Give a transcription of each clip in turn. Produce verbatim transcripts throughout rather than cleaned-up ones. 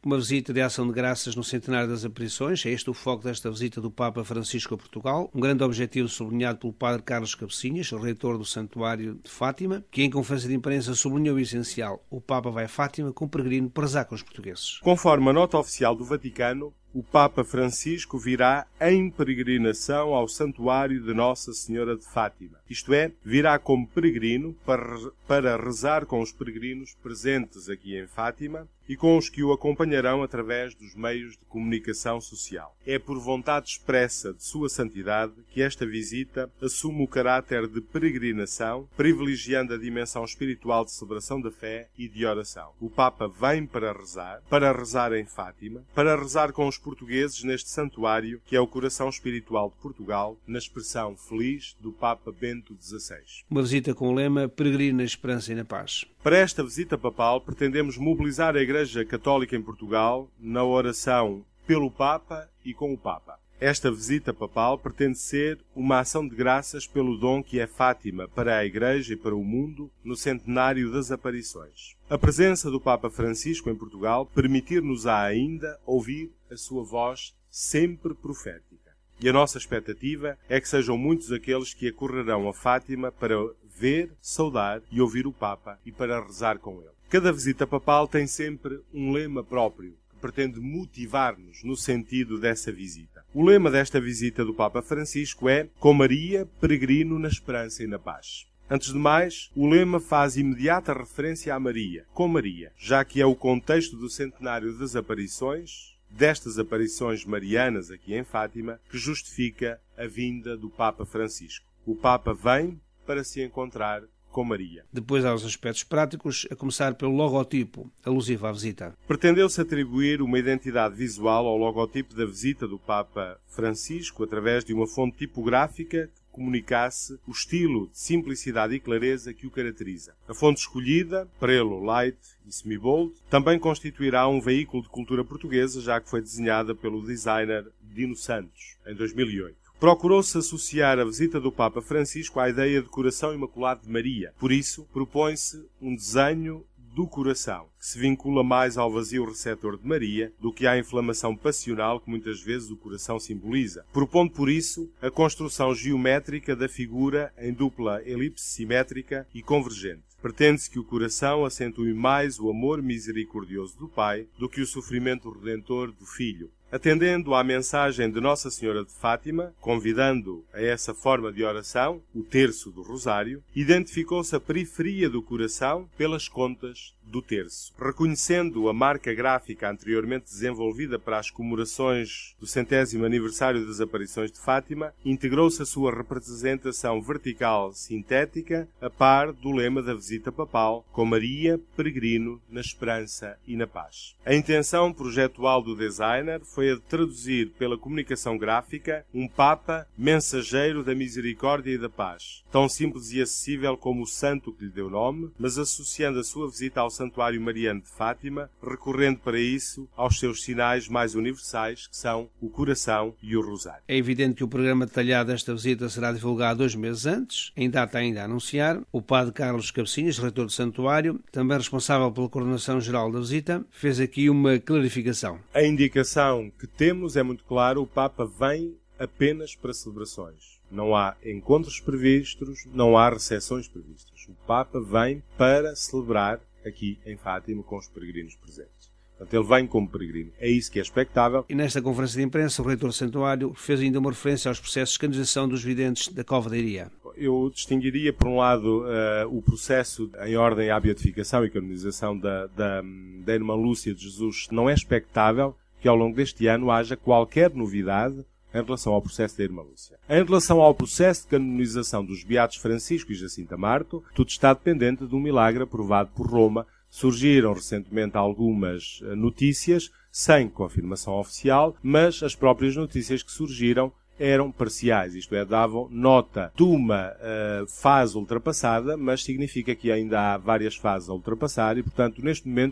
uma visita de ação de graças no centenário das aparições. É este o foco desta visita do Papa Francisco a Portugal, um grande objetivo sublinhado pelo padre Carlos Cabecinhas, reitor do Santuário de Fátima, que em conferência de imprensa sublinhou o essencial: o Papa vai a Fátima com peregrino para rezar com os portugueses. Conforme a nota oficial do Vaticano, o Papa Francisco virá em peregrinação ao Santuário de Nossa Senhora de Fátima. Isto é, virá como peregrino para, para rezar com os peregrinos presentes aqui em Fátima e com os que o acompanharão através dos meios de comunicação social. É por vontade expressa de Sua Santidade que esta visita assume o caráter de peregrinação, privilegiando a dimensão espiritual de celebração da fé e de oração. O Papa vem para rezar, para rezar em Fátima, para rezar com os portugueses neste santuário que é o coração espiritual de Portugal, na expressão feliz do Papa Bento dezasseis. Uma visita com o lema Peregrino na Esperança e na Paz. Para esta visita papal, pretendemos mobilizar a Igreja Católica em Portugal na oração pelo Papa e com o Papa. Esta visita papal pretende ser uma ação de graças pelo dom que é Fátima para a Igreja e para o mundo no centenário das aparições. A presença do Papa Francisco em Portugal permitir-nos-á ainda ouvir a sua voz sempre profética. E a nossa expectativa é que sejam muitos aqueles que acorrerão a Fátima para ver, saudar e ouvir o Papa e para rezar com ele. Cada visita papal tem sempre um lema próprio que pretende motivar-nos no sentido dessa visita. O lema desta visita do Papa Francisco é Com Maria, peregrino na esperança e na paz. Antes de mais, o lema faz imediata referência a Maria, com Maria, já que é o contexto do centenário das aparições, destas aparições marianas aqui em Fátima, que justifica a vinda do Papa Francisco. O Papa vem para se encontrar com Maria. Depois há os aspectos práticos, a começar pelo logotipo, alusivo à visita. Pretendeu-se atribuir uma identidade visual ao logotipo da visita do Papa Francisco através de uma fonte tipográfica que comunicasse o estilo de simplicidade e clareza que o caracteriza. A fonte escolhida, Prelo Light e Semibold, também constituirá um veículo de cultura portuguesa, já que foi desenhada pelo designer Dino Santos, em dois mil e oito. Procurou-se associar a visita do Papa Francisco à ideia de coração imaculado de Maria. Por isso, propõe-se um desenho do coração, que se vincula mais ao vazio receptor de Maria do que à inflamação passional que muitas vezes o coração simboliza, propondo por isso a construção geométrica da figura em dupla elipse simétrica e convergente. Pretende-se que o coração acentue mais o amor misericordioso do Pai do que o sofrimento redentor do Filho. Atendendo à mensagem de Nossa Senhora de Fátima, convidando a essa forma de oração, o terço do Rosário, identificou-se a periferia do coração pelas contas do terço. Reconhecendo a marca gráfica anteriormente desenvolvida para as comemorações do centésimo aniversário das aparições de Fátima, integrou-se a sua representação vertical sintética a par do lema da visita papal, com Maria, peregrino, na esperança e na paz. A intenção projetual do designer foi a de traduzir pela comunicação gráfica um Papa mensageiro da misericórdia e da paz, tão simples e acessível como o santo que lhe deu nome, mas associando a sua visita ao Santuário Mariano de Fátima, recorrendo para isso aos seus sinais mais universais, que são o coração e o rosário. É evidente que o programa detalhado desta visita será divulgado dois meses antes, em data ainda a anunciar. O padre Carlos Cabecinhas, reitor do Santuário, também responsável pela coordenação geral da visita, fez aqui uma clarificação. A indicação que temos é muito clara: o Papa vem apenas para celebrações. Não há encontros previstos, não há recepções previstas. O Papa vem para celebrar aqui em Fátima com os peregrinos presentes. Portanto, ele vem como peregrino. É isso que é expectável. E nesta conferência de imprensa, o reitor do Santuário fez ainda uma referência aos processos de canonização dos videntes da Cova da Iria. Eu distinguiria, por um lado, uh, o processo em ordem à beatificação e canonização da, da, da Irmã Lúcia de Jesus. Não é expectável que ao longo deste ano haja qualquer novidade em relação ao processo da Irmã Lúcia. Em relação ao processo de canonização dos Beatos Francisco e Jacinta Marto, tudo está dependente de um milagre aprovado por Roma. Surgiram recentemente algumas notícias, sem confirmação oficial, mas as próprias notícias que surgiram eram parciais, isto é, davam nota de uma uh, fase ultrapassada, mas significa que ainda há várias fases a ultrapassar e, portanto, neste momento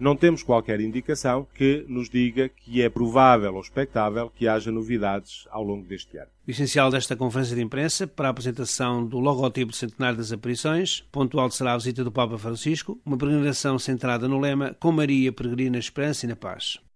não temos qualquer indicação que nos diga que é provável ou expectável que haja novidades ao longo deste ano. O essencial desta conferência de imprensa para a apresentação do logotipo do centenário das aparições, ponto alto será a visita do Papa Francisco, uma peregrinação centrada no lema Com Maria, peregrina, esperança e na paz.